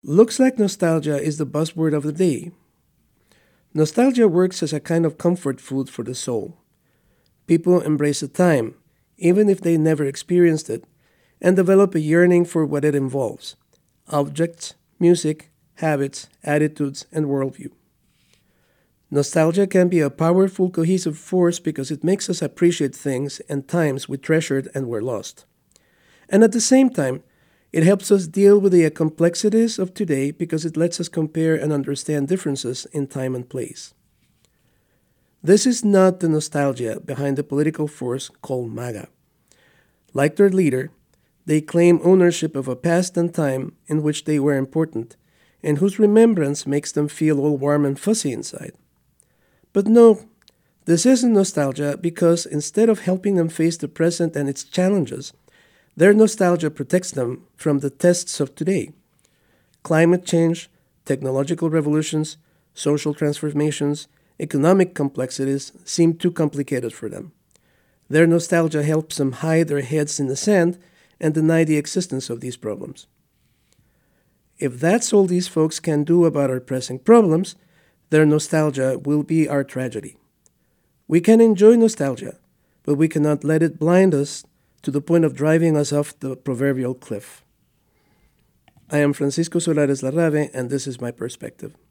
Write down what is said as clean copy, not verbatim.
Looks like nostalgia is the buzzword of the day. Nostalgia works as a kind of comfort food for the soul. People embrace a time, even if they never experienced it, and develop a yearning for what it involves: objects, music, habits, attitudes, and worldview. Nostalgia can be a powerful, cohesive force because it makes us appreciate things and times we treasured and were lost. And at the same time, it helps us deal with the complexities of today because it lets us compare and understand differences in time and place. This is not the nostalgia behind the political force called MAGA. Like their leader, they claim ownership of a past and time in which they were important, and whose remembrance makes them feel all warm and fuzzy inside. But no, this isn't nostalgia because instead of helping them face the present and its challenges, their nostalgia protects them from the tests of today. Climate change, technological revolutions, social transformations, economic complexities seem too complicated for them. Their nostalgia helps them hide their heads in the sand and deny the existence of these problems. If that's all these folks can do about our pressing problems, their nostalgia will be our tragedy. We can enjoy nostalgia, but we cannot let it blind us to the point of driving us off the proverbial cliff. I am Francisco Solares Larrave, and this is my perspective.